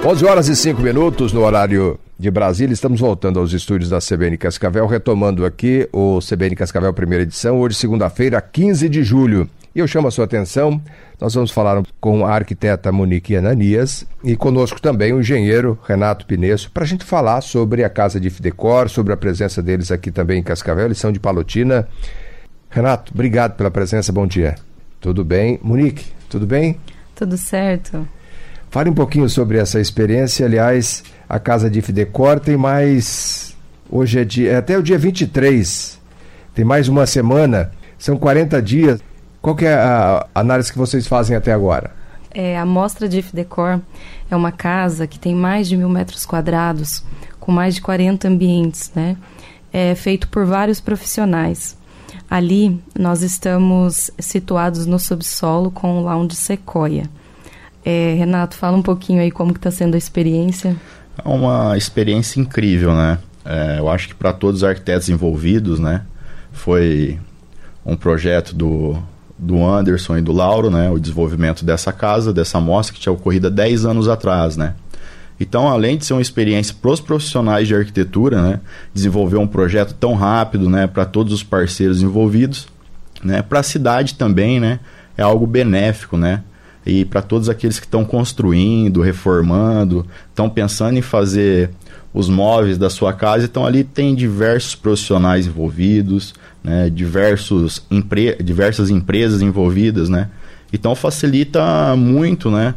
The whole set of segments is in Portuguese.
11 horas e 5 minutos no horário de Brasília. Estamos voltando aos estúdios da CBN Cascavel, retomando aqui o CBN Cascavel primeira edição, hoje segunda-feira, 15 de julho. E eu chamo a sua atenção, nós vamos falar com a arquiteta Monique Ananias e conosco também o engenheiro Renato Pinesso, para a gente falar sobre a Casa de Fidecor, sobre a presença deles aqui também em Cascavel, eles são de Palotina. Renato, obrigado pela presença, bom dia. Tudo bem? Monique, tudo bem? Tudo certo. Fale um pouquinho sobre essa experiência. Aliás, a Casa de Fidecor tem mais... Hoje é até o dia 23. Tem mais uma semana. São 40 dias. Qual que é a análise que vocês fazem até agora? A Mostra de Fidecor é uma casa que tem mais de 1.000 metros quadrados, com mais de 40 ambientes, né? É feito por vários profissionais. Ali, nós estamos situados no subsolo com o lounge Sequoia. Renato, fala um pouquinho aí como que está sendo a experiência. É uma experiência incrível, né? Eu acho que para todos os arquitetos envolvidos, né? Foi um projeto do Anderson e do Lauro, né? O desenvolvimento dessa casa, dessa mostra que tinha ocorrido há 10 anos atrás, né? Então, além de ser uma experiência para os profissionais de arquitetura, né? Desenvolver um projeto tão rápido, né? Para todos os parceiros envolvidos, né? Para a cidade também, né? É algo benéfico, né? E para todos aqueles que estão construindo, reformando, estão pensando em fazer os móveis da sua casa, então ali tem diversos profissionais envolvidos, né, diversas empresas envolvidas, né? Então facilita muito, né,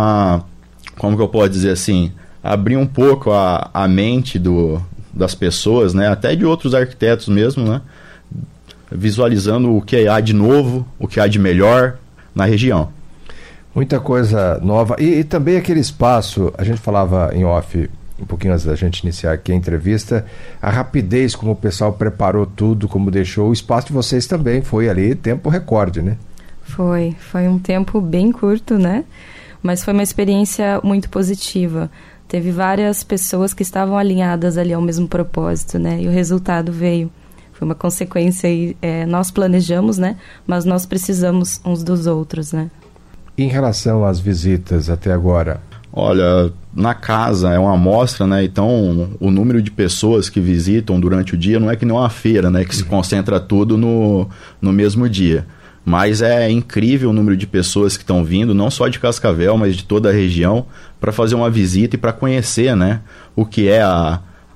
como que eu posso dizer assim, abrir um pouco a mente das pessoas, né, até de outros arquitetos mesmo, né, visualizando o que há de novo, o que há de melhor na região. Muita coisa nova. E também aquele espaço, a gente falava em off, um pouquinho antes da gente iniciar aqui a entrevista, a rapidez como o pessoal preparou tudo, como deixou. O espaço de vocês também foi ali, tempo recorde, né? Foi um tempo bem curto, né? Mas foi uma experiência muito positiva. Teve várias pessoas que estavam alinhadas ali ao mesmo propósito, né? E o resultado veio. Foi uma consequência aí, nós planejamos, né? Mas nós precisamos uns dos outros, né? Em relação às visitas até agora? Olha, na casa é uma amostra, né? Então o número de pessoas que visitam durante o dia não é que nem uma feira, né? Que se concentra tudo no mesmo dia. Mas é incrível o número de pessoas que estão vindo, não só de Cascavel, mas de toda a região, para fazer uma visita e para conhecer, né? O que é a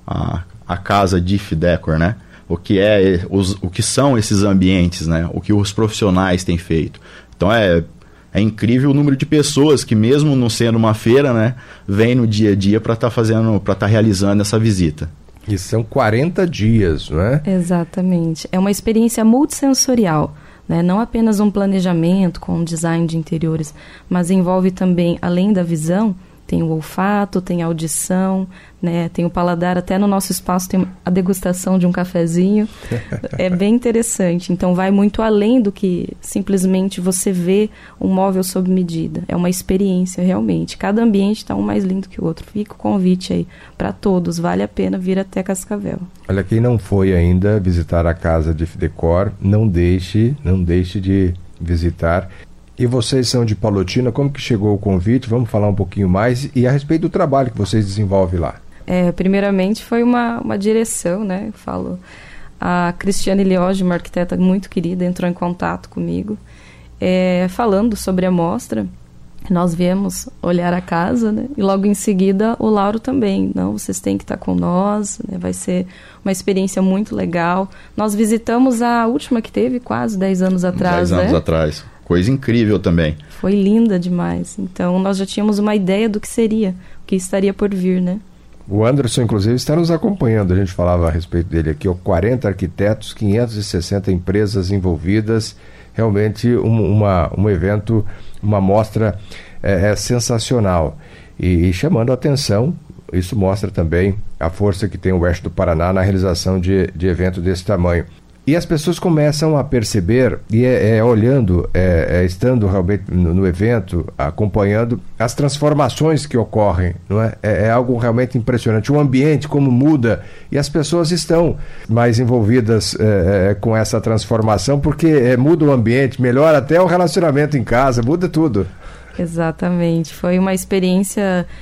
Casa de Fidecor, né? O que são esses ambientes, né? O que os profissionais têm feito. Então é incrível o número de pessoas que, mesmo não sendo uma feira, né, vem no dia a dia para estar realizando essa visita. E são 40 dias, não é? Exatamente. É uma experiência multissensorial, né? Não apenas um planejamento com um design de interiores, mas envolve também, além da visão, tem o olfato, tem a audição, né? Tem o paladar, até no nosso espaço tem a degustação de um cafezinho. É bem interessante. Então vai muito além do que simplesmente você vê um móvel sob medida. É uma experiência realmente. Cada ambiente está um mais lindo que o outro. Fica o convite aí para todos. Vale a pena vir até Cascavel. Olha, quem não foi ainda visitar a Casa de Fidecor, não deixe de visitar. E vocês são de Palotina, como que chegou o convite? Vamos falar um pouquinho mais e a respeito do trabalho que vocês desenvolvem lá. Primeiramente foi uma direção, né? Eu falo, a Cristiane Lioge, uma arquiteta muito querida, entrou em contato comigo, falando sobre a mostra. Nós viemos olhar a casa, né? E logo em seguida o Lauro também. Não, vocês têm que estar com nós, né? Vai ser uma experiência muito legal. Nós visitamos a última que teve quase 10 anos atrás, 10 anos atrás. Coisa incrível também. Foi linda demais. Então, nós já tínhamos uma ideia do que seria, o que estaria por vir, né? O Anderson, inclusive, está nos acompanhando. A gente falava a respeito dele aqui. 40 arquitetos, 560 empresas envolvidas. Realmente um evento, uma mostra sensacional. E chamando a atenção, isso mostra também a força que tem o Oeste do Paraná na realização de evento desse tamanho. E as pessoas começam a perceber, e olhando, estando realmente no evento, acompanhando as transformações que ocorrem, não é? É algo realmente impressionante. O ambiente, como muda, e as pessoas estão mais envolvidas com essa transformação, porque muda o ambiente, melhora até o relacionamento em casa, muda tudo. Exatamente. Foi uma experiência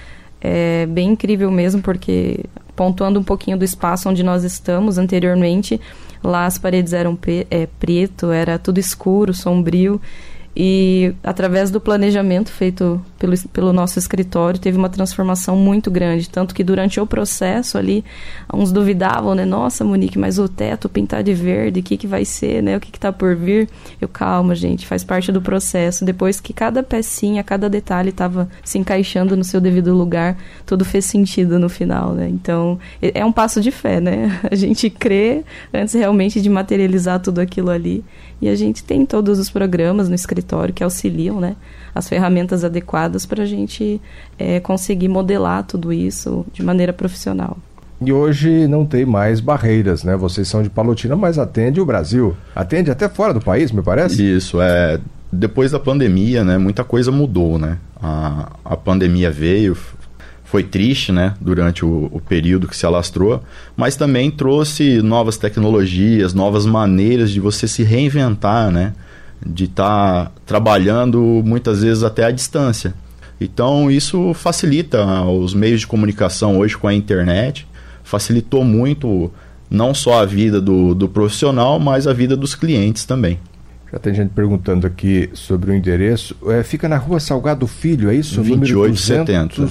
é bem incrível mesmo, porque pontuando um pouquinho do espaço onde nós estamos anteriormente, lá as paredes eram preto, era tudo escuro, sombrio, e através do planejamento feito pelo nosso escritório teve uma transformação muito grande, tanto que durante o processo ali uns duvidavam, né, nossa Monique, mas o teto pintar de verde, o que vai ser, né, o que está por vir? Calma gente, faz parte do processo. Depois que cada pecinha, cada detalhe estava se encaixando no seu devido lugar, tudo fez sentido no final, né? Então é um passo de fé, né, a gente crê antes realmente de materializar tudo aquilo ali. E a gente tem todos os programas no escritório que auxiliam, né, as ferramentas adequadas para a gente conseguir modelar tudo isso de maneira profissional. E hoje não tem mais barreiras, né? Vocês são de Palotina, mas atende o Brasil. Atende até fora do país, me parece? Isso, depois da pandemia, né, muita coisa mudou, né? A pandemia veio, foi triste, né, durante o período que se alastrou, mas também trouxe novas tecnologias, novas maneiras de você se reinventar, né, de estar trabalhando muitas vezes até à distância. Então isso facilita os meios de comunicação hoje com a internet, facilitou muito não só a vida do profissional, mas a vida dos clientes também. Já tem gente perguntando aqui sobre o endereço. Fica na Rua Salgado Filho, é isso? 2870.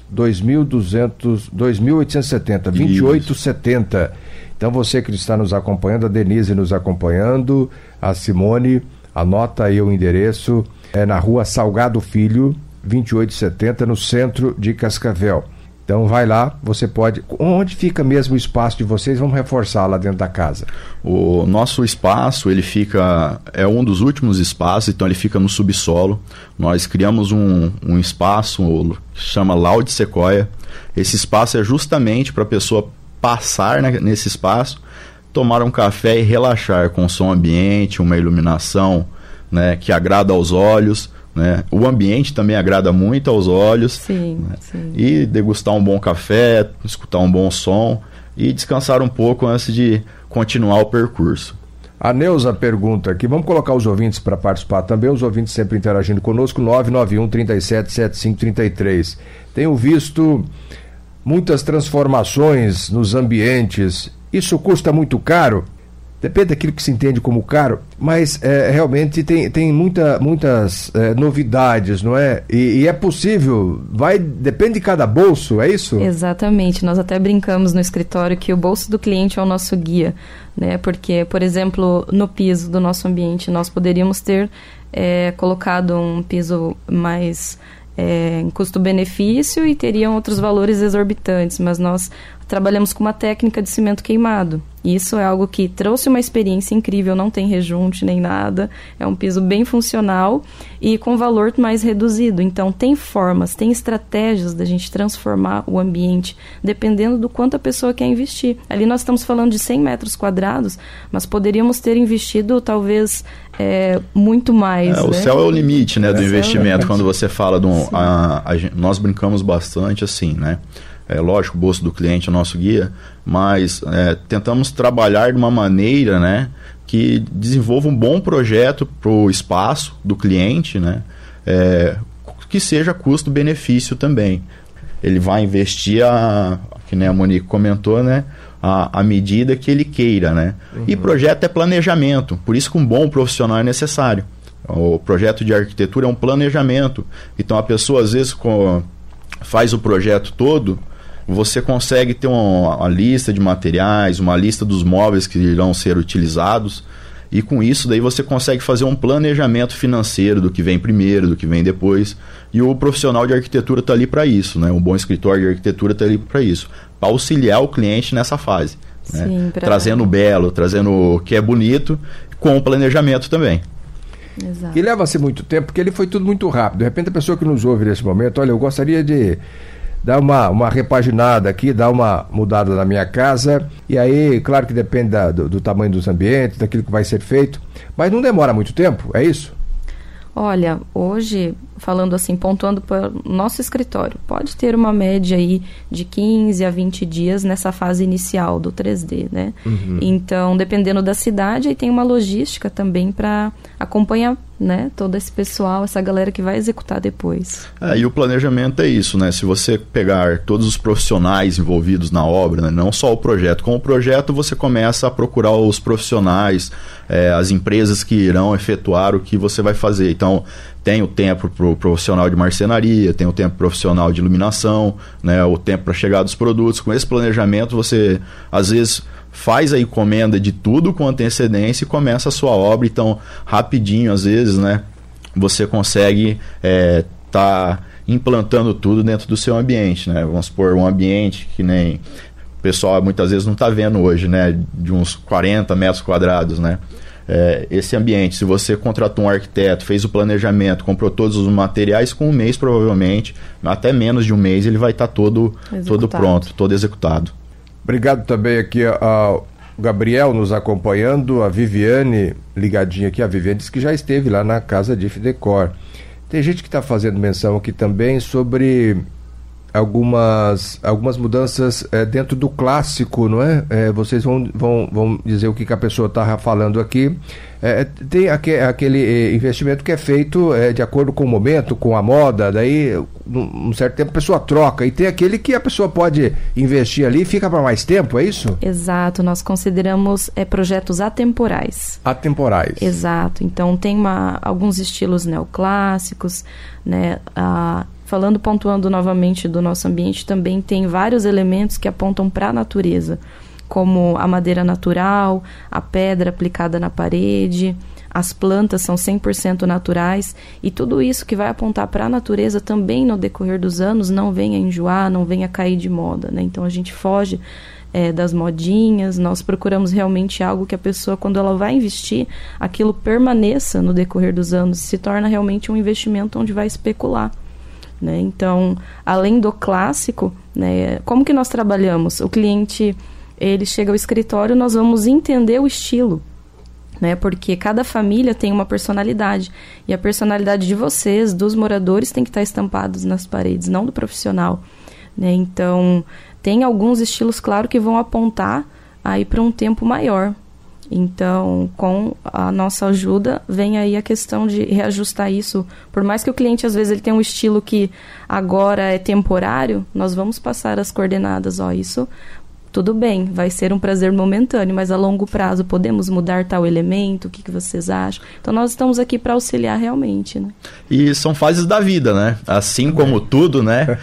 2870, 2870. Então você que está nos acompanhando, a Denise nos acompanhando, a Simone, anota aí o endereço, é na Rua Salgado Filho, 2870, no centro de Cascavel. Então vai lá, você pode... Onde fica mesmo o espaço de vocês? Vamos reforçar lá dentro da casa. O nosso espaço, ele fica... É um dos últimos espaços, então ele fica no subsolo. Nós criamos um espaço que chama Loud Sequoia. Esse espaço é justamente para a pessoa passar nesse espaço, tomar um café e relaxar com som ambiente, uma iluminação, né, que agrada aos olhos, né? O ambiente também agrada muito aos olhos. Sim, né? sim. E degustar um bom café, escutar um bom som e descansar um pouco antes de continuar o percurso. A Neuza pergunta aqui, vamos colocar os ouvintes para participar também, os ouvintes sempre interagindo conosco, 991-377533. Tenho visto muitas transformações nos ambientes, isso custa muito caro? Depende daquilo que se entende como caro, mas realmente tem muitas novidades, não é? E é possível, depende de cada bolso, é isso? Exatamente, nós até brincamos no escritório que o bolso do cliente é o nosso guia, né? Porque, por exemplo, no piso do nosso ambiente, nós poderíamos ter colocado um piso mais em custo-benefício e teriam outros valores exorbitantes, mas nós trabalhamos com uma técnica de cimento queimado. Isso é algo que trouxe uma experiência incrível, não tem rejunte nem nada, é um piso bem funcional e com valor mais reduzido. Então tem formas, tem estratégias da gente transformar o ambiente, dependendo do quanto a pessoa quer investir. Ali nós estamos falando de 100 metros quadrados, mas poderíamos ter investido talvez muito mais. O céu é o limite, né, do investimento, quando você fala de nós brincamos bastante assim, né? É lógico, o bolso do cliente é o nosso guia, mas tentamos trabalhar de uma maneira, né, que desenvolva um bom projeto para o espaço do cliente, né, que seja custo-benefício também. Ele vai investir, que nem a Monique comentou, né, a medida que ele queira, né? Uhum. E projeto é planejamento, por isso que um bom profissional é necessário. O projeto de arquitetura é um planejamento. Então a pessoa às vezes faz o projeto todo, você consegue ter uma lista de materiais, uma lista dos móveis que irão ser utilizados, e com isso daí você consegue fazer um planejamento financeiro do que vem primeiro, do que vem depois. E o profissional de arquitetura está ali para isso, né? Um bom escritório de arquitetura está ali para isso, para auxiliar o cliente nessa fase, né? Sim, trazendo o belo, trazendo o que é bonito, com o planejamento também. Exato. E leva-se muito tempo, porque ele foi tudo muito rápido. De repente a pessoa que nos ouve nesse momento, olha, eu gostaria de dar uma repaginada aqui, dar uma mudada na minha casa, e aí, claro que depende do tamanho dos ambientes, daquilo que vai ser feito, mas não demora muito tempo, é isso? Olha, hoje, falando assim, pontuando para o nosso escritório, pode ter uma média aí de 15 a 20 dias nessa fase inicial do 3D, né? Então, dependendo da cidade, aí tem uma logística também para acompanhar, né, todo esse pessoal, essa galera que vai executar depois. E o planejamento é isso, né? Se você pegar todos os profissionais envolvidos na obra, né, não só o projeto. Com o projeto, você começa a procurar os profissionais, as empresas que irão efetuar o que você vai fazer. Então, tem o tempo para o profissional de marcenaria, tem o tempo profissional de iluminação, né, o tempo para chegar dos produtos. Com esse planejamento, você, às vezes, faz a encomenda de tudo com antecedência e começa a sua obra. Então, rapidinho, às vezes, né, você consegue tá implantando tudo dentro do seu ambiente, né? Vamos supor, um ambiente que nem o pessoal muitas vezes não está vendo hoje, né, de uns 40 metros quadrados, né? Esse ambiente, se você contratou um arquiteto, fez o planejamento, comprou todos os materiais, com um mês provavelmente, até menos de um mês, ele vai estar todo pronto, todo executado. Obrigado também aqui ao Gabriel nos acompanhando, a Viviane ligadinha aqui, a Viviane disse que já esteve lá na casa de Decor. Tem gente que está fazendo menção aqui também sobre algumas mudanças dentro do clássico, não é? Vocês vão dizer o que a pessoa está falando aqui. Tem aquele investimento que é feito de acordo com o momento, com a moda, daí num certo tempo a pessoa troca, e tem aquele que a pessoa pode investir ali e fica para mais tempo, é isso? Exato, nós consideramos projetos atemporais. Atemporais. Exato, então tem alguns estilos neoclássicos, né? Pontuando novamente do nosso ambiente, também tem vários elementos que apontam para a natureza, como a madeira natural, a pedra aplicada na parede, as plantas são 100% naturais, e tudo isso que vai apontar para a natureza também no decorrer dos anos não vem a enjoar, não vem a cair de moda, né? Então a gente foge das modinhas, nós procuramos realmente algo que a pessoa, quando ela vai investir, aquilo permaneça no decorrer dos anos, se torna realmente um investimento onde vai especular. Né? Então, além do clássico, né, como que nós trabalhamos? O cliente, ele chega ao escritório, nós vamos entender o estilo, né? Porque cada família tem uma personalidade, e a personalidade de vocês, dos moradores, tem que estar estampados nas paredes, não do profissional, né? Então, tem alguns estilos, claro, que vão apontar aí para um tempo maior. Então, com a nossa ajuda, vem aí a questão de reajustar isso. Por mais que o cliente, às vezes, ele tenha um estilo que agora é temporário, nós vamos passar as coordenadas. Isso, tudo bem, vai ser um prazer momentâneo, mas a longo prazo podemos mudar tal elemento? O que vocês acham? Então, nós estamos aqui para auxiliar realmente, né? E são fases da vida, né? Assim como tudo, né?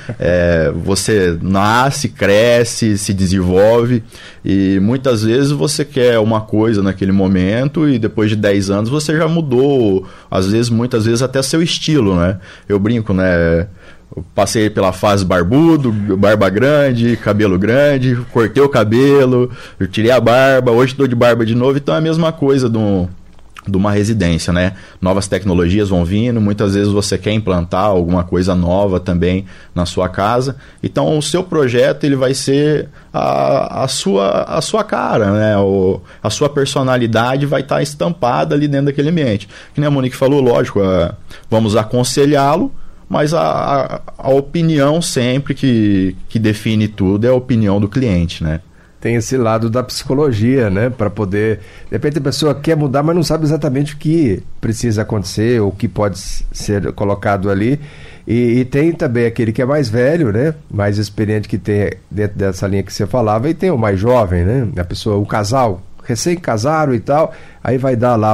Você nasce, cresce, se desenvolve, e muitas vezes você quer uma coisa naquele momento e depois de 10 anos você já mudou, às vezes, muitas vezes até seu estilo, né? Eu brinco, né? Eu passei pela fase barbudo, barba grande, cabelo grande, cortei o cabelo, eu tirei a barba, hoje estou de barba de novo. Então é a mesma coisa de uma residência, né? Novas tecnologias vão vindo, muitas vezes você quer implantar alguma coisa nova também na sua casa. Então o seu projeto, ele vai ser a sua cara, né? A sua personalidade vai estar estampada ali dentro daquele ambiente. Que nem a Monique falou, lógico, vamos aconselhá-lo, mas a opinião sempre que define tudo é a opinião do cliente, né? Tem esse lado da psicologia, né? Para poder... De repente a pessoa quer mudar, mas não sabe exatamente o que precisa acontecer, ou o que pode ser colocado ali. E tem também aquele que é mais velho, né? Mais experiente, que tem dentro dessa linha que você falava, e tem o mais jovem, né? A pessoa, o casal, recém-casaram e tal, aí vai dar lá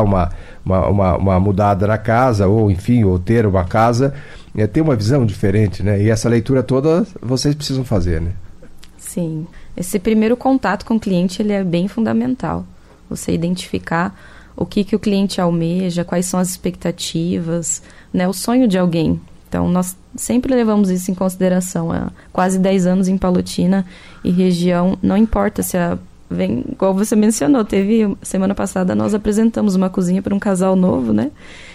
uma mudada na casa, ou enfim, ou ter uma casa... Tem uma visão diferente, né? E essa leitura toda vocês precisam fazer, né? Sim. Esse primeiro contato com o cliente, ele é bem fundamental. Você identificar o que o cliente almeja, quais são as expectativas, né? O sonho de alguém. Então, nós sempre levamos isso em consideração. Há quase 10 anos em Palotina e região, não importa se vem, igual você mencionou, semana passada nós apresentamos uma cozinha para um casal novo, né?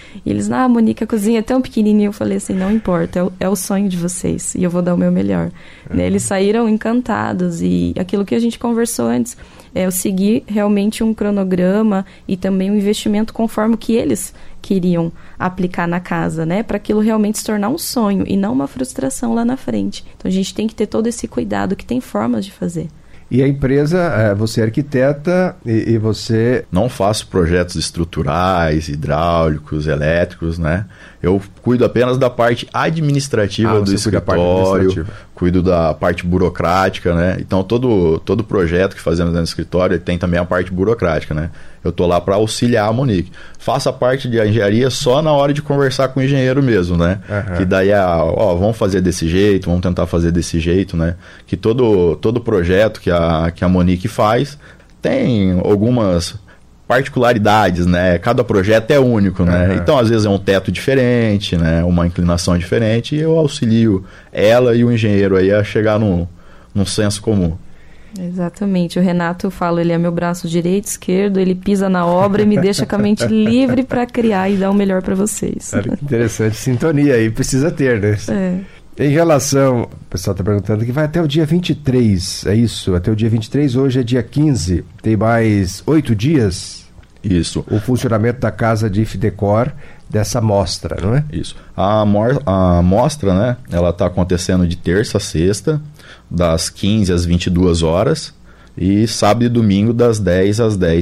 E eles, Monique, a cozinha é tão pequenininha. Eu falei assim, não importa, é o sonho de vocês e eu vou dar o meu melhor. Eles saíram encantados e aquilo que a gente conversou antes, eu segui realmente um cronograma e também um investimento conforme o que eles queriam aplicar na casa, né? Para aquilo realmente se tornar um sonho e não uma frustração lá na frente. Então a gente tem que ter todo esse cuidado, que tem formas de fazer. E a empresa, você é arquiteta e você... Não faço projetos estruturais, hidráulicos, elétricos, né? Eu cuido apenas da parte administrativa do escritório, cuido da parte burocrática, né? Então, todo projeto que fazemos dentro do escritório tem também a parte burocrática, né? Eu estou lá para auxiliar a Monique. Faço a parte de engenharia só na hora de conversar com o engenheiro mesmo, né? Que daí vamos fazer desse jeito, vamos tentar fazer desse jeito, né? Que todo projeto que a Monique faz tem algumas particularidades, né? Cada projeto é único, né? Então, às vezes é um teto diferente, né? Uma inclinação diferente, e eu auxilio ela e o engenheiro aí a chegar num senso comum. Exatamente, o Renato, eu falo, ele é meu braço direito, esquerdo, ele pisa na obra e me deixa com a mente livre para criar e dar o melhor para vocês. Olha que interessante, sintonia aí, precisa ter, né? Em relação, o pessoal está perguntando que vai até o dia 23, é isso? Até o dia 23, hoje é dia 15, tem mais 8 dias? Isso. O funcionamento da Casa DIF Decor, dessa mostra, não é? Isso. A mostra, né, ela está acontecendo de terça a sexta, das 15 às 22 horas, e sábado e domingo das 10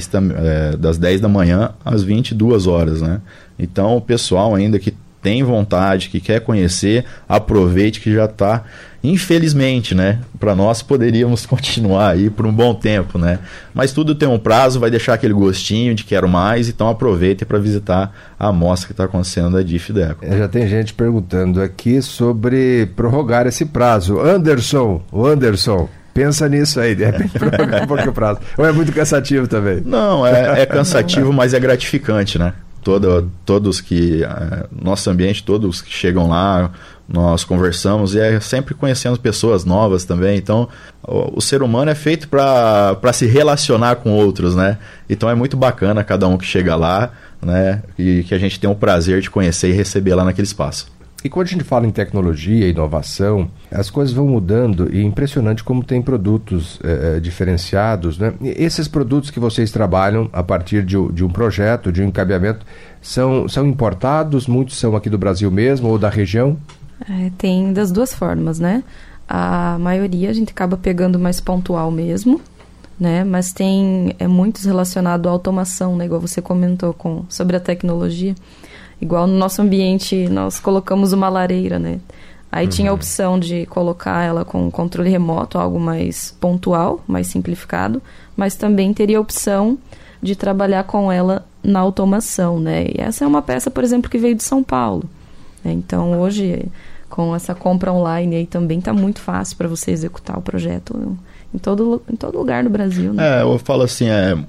da manhã às 22 horas, né? Então, o pessoal ainda que tem vontade, que quer conhecer, aproveite que já está, infelizmente, né? Para nós poderíamos continuar aí por um bom tempo, né? Mas tudo tem um prazo, vai deixar aquele gostinho de quero mais, então aproveite para visitar a mostra que está acontecendo da DIF Decor. Já tem gente perguntando aqui sobre prorrogar esse prazo. Anderson, pensa nisso aí, de repente prorrogar um pouco o prazo. Ou é muito cansativo também? Não, é cansativo, mas é gratificante, né? Todos que... nosso ambiente, todos que chegam lá, nós conversamos e é sempre conhecendo pessoas novas também. Então, o ser humano é feito para se relacionar com outros, né? Então, é muito bacana cada um que chega lá, né? E que a gente tem o prazer de conhecer e receber lá naquele espaço. E quando a gente fala em tecnologia, inovação, as coisas vão mudando e é impressionante como tem produtos diferenciados, né? E esses produtos que vocês trabalham a partir de um projeto, de um encabeamento, são importados? Muitos são aqui do Brasil mesmo ou da região? Tem das duas formas, né? A maioria a gente acaba pegando mais pontual mesmo, né? Mas tem muitos relacionados à automação, né? Igual você comentou sobre a tecnologia. Igual no nosso ambiente, nós colocamos uma lareira, né? Aí tinha a opção de colocar ela com controle remoto, algo mais pontual, mais simplificado, mas também teria a opção de trabalhar com ela na automação, né? E essa é uma peça, por exemplo, que veio de São Paulo, né? Então, hoje, com essa compra online aí também está muito fácil para você executar o projeto em todo lugar no Brasil, né? Eu falo assim,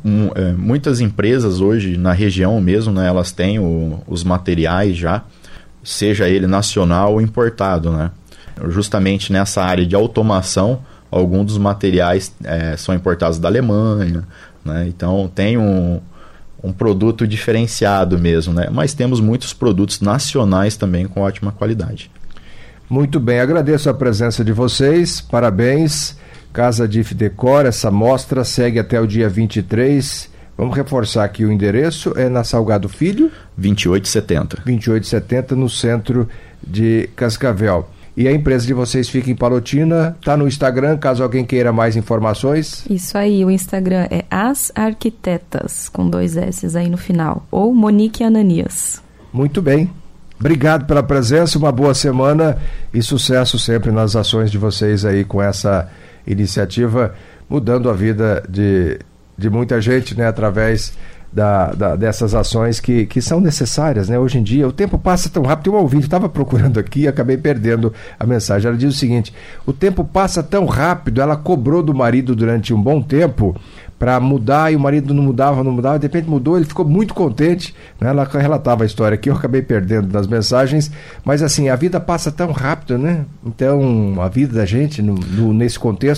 muitas empresas hoje na região mesmo, né, elas têm os materiais já, seja ele nacional ou importado, né? Justamente nessa área de automação, alguns dos materiais são importados da Alemanha, né? Então tem um produto diferenciado mesmo, né? Mas temos muitos produtos nacionais também com ótima qualidade. Muito bem, agradeço a presença de vocês, parabéns. Casa DIF Decor, essa mostra segue até o dia 23. Vamos reforçar aqui o endereço, é na Salgado Filho? 2870. 2870, no centro de Cascavel. E a empresa de vocês fica em Palotina, está no Instagram, caso alguém queira mais informações? Isso aí, o Instagram é As Arquitetas, com 2 S aí no final, ou Monique Ananias. Muito bem. Obrigado pela presença, uma boa semana e sucesso sempre nas ações de vocês aí com essa iniciativa, mudando a vida de muita gente, né, através dessas ações que são necessárias, né? Hoje em dia o tempo passa tão rápido. Tem um ouvinte, estava procurando aqui e acabei perdendo a mensagem. Ela diz o seguinte: o tempo passa tão rápido, ela cobrou do marido durante um bom tempo para mudar e o marido não mudava, de repente mudou, ele ficou muito contente, né? Ela relatava a história aqui, eu acabei perdendo nas mensagens, mas assim, a vida passa tão rápido, né? Então, a vida da gente nesse contexto,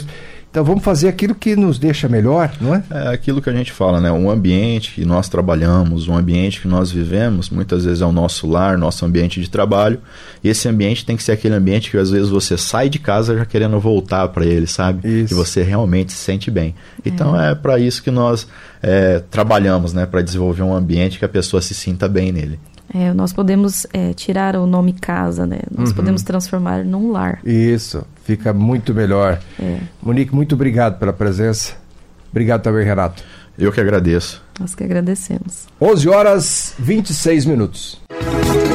Então vamos fazer aquilo que nos deixa melhor, não é? É aquilo que a gente fala, né? Um ambiente que nós trabalhamos, um ambiente que nós vivemos, muitas vezes é o nosso lar, nosso ambiente de trabalho. E esse ambiente tem que ser aquele ambiente que às vezes você sai de casa já querendo voltar para ele, sabe? Isso. Que você realmente se sente bem. Então é para isso que nós trabalhamos, né? Para desenvolver um ambiente que a pessoa se sinta bem nele. Nós podemos tirar o nome casa, né? Nós podemos transformar num lar. Isso, fica muito melhor. Monique, muito obrigado pela presença. Obrigado também, Renato. Eu que agradeço. Nós que agradecemos. 11h26.